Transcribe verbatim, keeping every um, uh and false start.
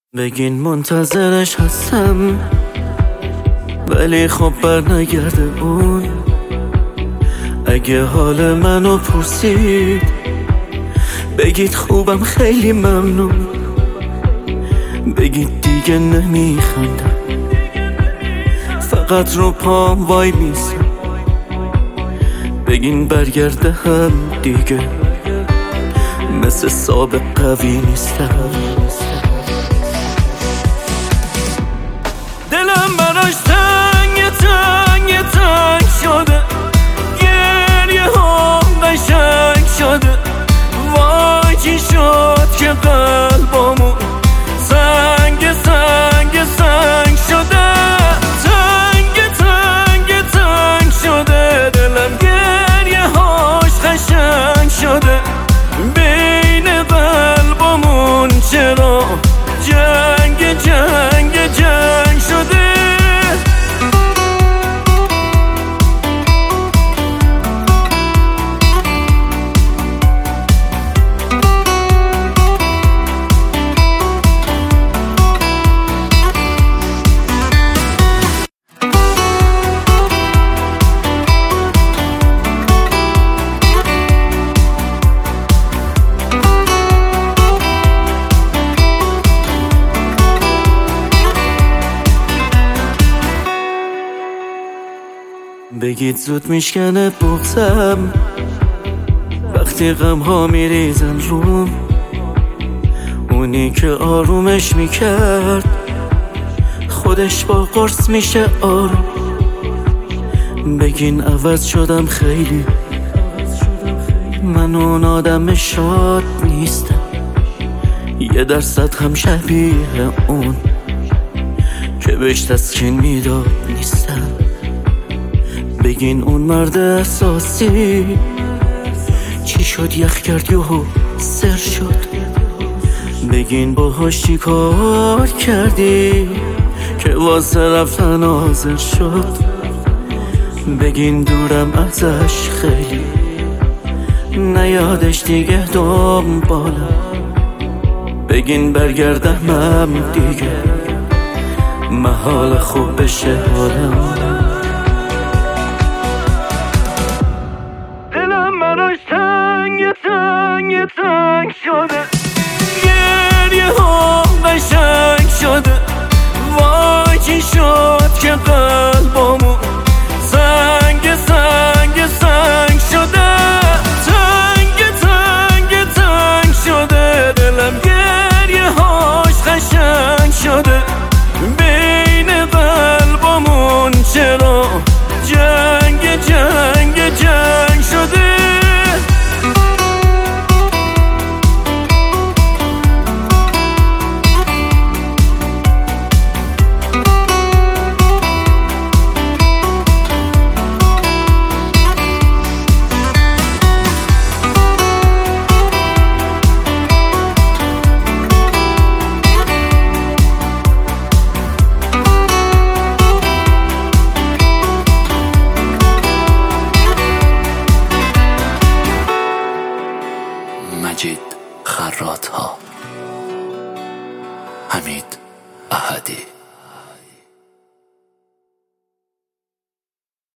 بگین منتظرش هستم، ولی خب بر نگرده اون. اگه حال منو پرسید بگید خوبم، خیلی ممنون. بگید دیگه نمیخندم، فقط رو پام وای میسم. بگین برگرده هم دیگه، مثل سابق قوی نیستم. دلم براش تنگ تنگ تنگ شده، گریه ها قشنگ شده. وای چی شد که قلبمون سنگ سنگ سنگ شده. تنگ تنگ تنگ شده، دلم گریه هاش قشنگ شده. بین قلبمون چرا جنگ جنگ جنگ شده. بگید زود میشکنه بغضم وقتی غم ها میریزن روم. اونی که آرومش میکرد خودش با قرص میشه آروم. بگین عوض شدم خیلی، من اون آدم شاد نیستم. یه درصد هم شبیه اون که بهش تسکین میداد نیستم. بگین اون مرد احساسی چی شد، یخ کرد یهو سر شد. بگین باهاش چی کار کردی که واسه رفتن حاضر شد. بگین دورم ازش خیلی، نیادش دیگه دنبالم. بگین برگردم دیگه، محال خوب بشه حالم. براش تنگ تنگ تنگ شده، گریه ها قشنگ شده. وای چی شد که قلبمون سنگ سنگ سنگ شده. تنگ تنگ تنگ شده، دلم گریه هاش قشنگ شده. بین قلبمون چرا جنگ جنگ جنگ شده. مجید خرات‌ها، حمید احدی.